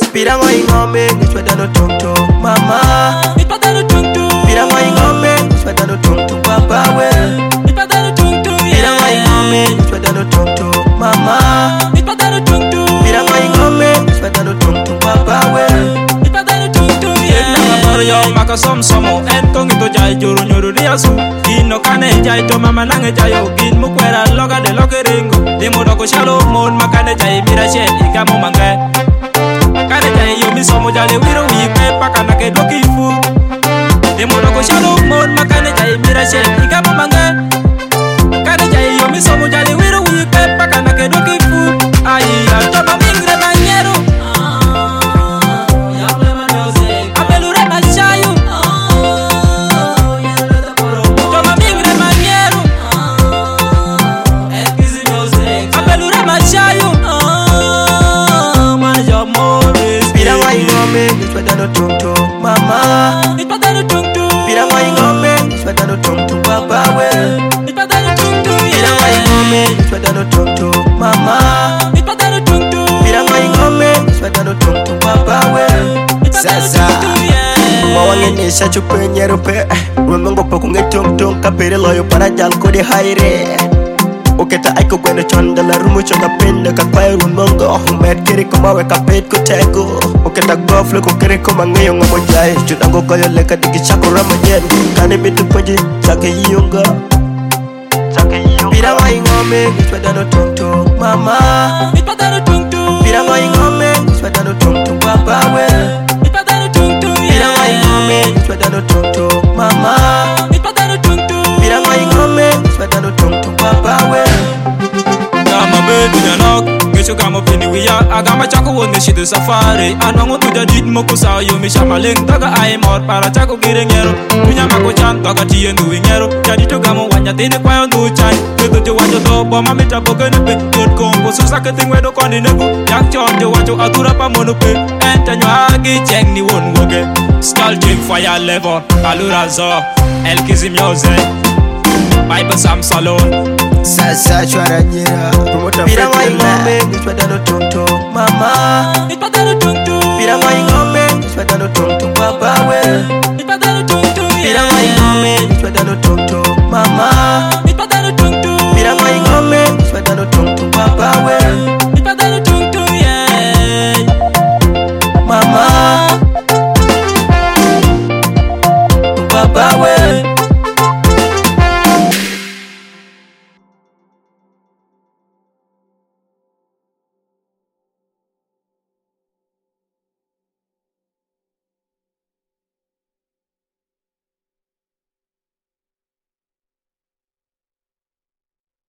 Pira mo ingome, ngiswada no tonto, mama. Ipada no tonto. Pira mo ingome, ngiswada no tonto, papa we. Ipada no tonto. Pira mo ingome, ngiswada no tonto, mama. Ipada no tonto. Pira mo ingome, ngiswada no tonto, papa we. Ipada no tonto. Na mabaro yo maka somo en kongi to jai juru nyuru riasu ino kane jai to mama nange jayo gin mukwera loga de loge ringo demo doko shalo mon makane jai mirache igamo mange kane jai yo mi somo jale wiro wipe paka nake doki fu demo doko shalo mon makane jai mirache igamo mange kane jai yo mi somo jale wiro wipe paka nake doki fu ai atoma mingre manyero Ngiswada no tonto, mama. Ipada no tonto. Pira mo ingome, ngiswada no tonto, papa we. Ipada no tonto. Pira mo ingome, ngiswada no tonto, mama. Ipada no tonto. Pira mo ingome, ngiswada no tonto, papa we. Sasa mawangene shachu penyero pe Rumengo pa kunge tong kapere loyo para jal ko de haire Oketa aiko kwene chonda la rumu chonga pende kakwae rumongo Met kiri kumawe kapet kutego Oketa gofle kukiri kumangeyo ngamo jai Judango koyo leka digi chako ramajen Kane mitu poji chake yiyunga Pira wa ingome ngiswada no tonto mama Ipada no tonto. Pira wa ingome ngiswada no tonto papa we Ipada no tonto. Pira wa ingome ngiswada no tonto mama Ipada no tonto. Pira wa ingome ngiswada no tonto papa we Gama bedu nyanok Ngisho gama pini wiya Agama chako wone shidu safari Anwango tuja dit moku sao yomi shamaling Daga ae mor para chako gire ngero Kunya mako chan daga tiye nui ngero Jadi to gama wanya tine kwayo nu chan Kutu te wajo to boma mita boge nepe Good kombo susa keting wedo kondi negu Yak chon te wajo atura pa monope Enta nyagi cheng ni won woge Skull gym fire level Kalura zo El kizim yoze Bible Sam Salon Sasa chwara nyera Promoter Pira wa ingome ngiswada no tonto mama Ipada no tonto. Pira wa ingome ngiswada no tonto papa we Ipada no tonto. Pira wa ingome ngiswada no tonto mama